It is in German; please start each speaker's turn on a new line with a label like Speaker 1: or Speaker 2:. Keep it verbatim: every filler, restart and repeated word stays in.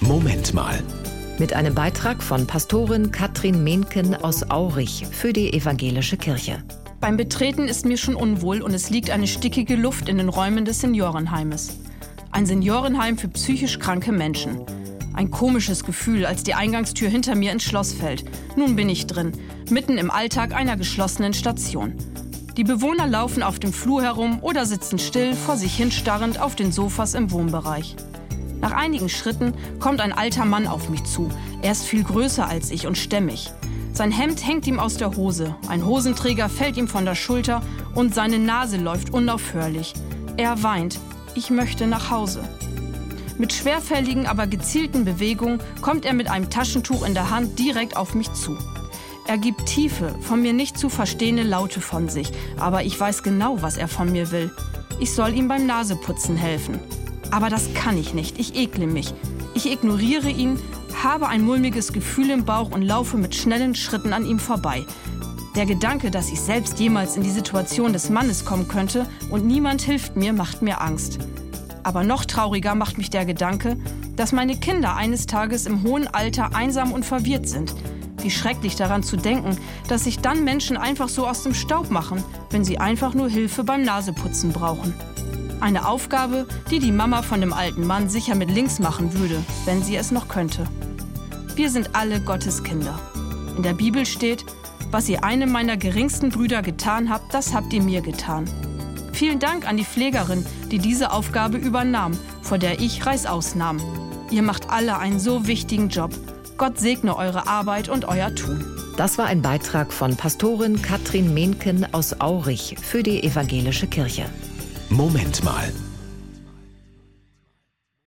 Speaker 1: Moment mal.
Speaker 2: Mit einem Beitrag von Pastorin Katrin Mehnken aus Aurich für die Evangelische Kirche.
Speaker 3: Beim Betreten ist mir schon unwohl und es liegt eine stickige Luft in den Räumen des Seniorenheimes. Ein Seniorenheim für psychisch kranke Menschen. Ein komisches Gefühl, als die Eingangstür hinter mir ins Schloss fällt. Nun bin ich drin, mitten im Alltag einer geschlossenen Station. Die Bewohner laufen auf dem Flur herum oder sitzen still, vor sich hin starrend auf den Sofas im Wohnbereich. Nach einigen Schritten kommt ein alter Mann auf mich zu. Er ist viel größer als ich und stämmig. Sein Hemd hängt ihm aus der Hose, ein Hosenträger fällt ihm von der Schulter und seine Nase läuft unaufhörlich. Er weint. Ich möchte nach Hause. Mit schwerfälligen, aber gezielten Bewegungen kommt er mit einem Taschentuch in der Hand direkt auf mich zu. Er gibt tiefe, von mir nicht zu verstehende Laute von sich, aber ich weiß genau, was er von mir will. Ich soll ihm beim Naseputzen helfen. Aber das kann ich nicht, ich ekle mich. Ich ignoriere ihn, habe ein mulmiges Gefühl im Bauch und laufe mit schnellen Schritten an ihm vorbei. Der Gedanke, dass ich selbst jemals in die Situation des Mannes kommen könnte und niemand hilft mir, macht mir Angst. Aber noch trauriger macht mich der Gedanke, dass meine Kinder eines Tages im hohen Alter einsam und verwirrt sind. Wie schrecklich daran zu denken, dass sich dann Menschen einfach so aus dem Staub machen, wenn sie einfach nur Hilfe beim Naseputzen brauchen. Eine Aufgabe, die die Mama von dem alten Mann sicher mit links machen würde, wenn sie es noch könnte. Wir sind alle Gottes Kinder. In der Bibel steht, was ihr einem meiner geringsten Brüder getan habt, das habt ihr mir getan. Vielen Dank an die Pflegerin, die diese Aufgabe übernahm, vor der ich Reißaus nahm. Ihr macht alle einen so wichtigen Job. Gott segne eure Arbeit und euer Tun.
Speaker 2: Das war ein Beitrag von Pastorin Katrin Mehnken aus Aurich für die Evangelische Kirche.
Speaker 1: Moment mal.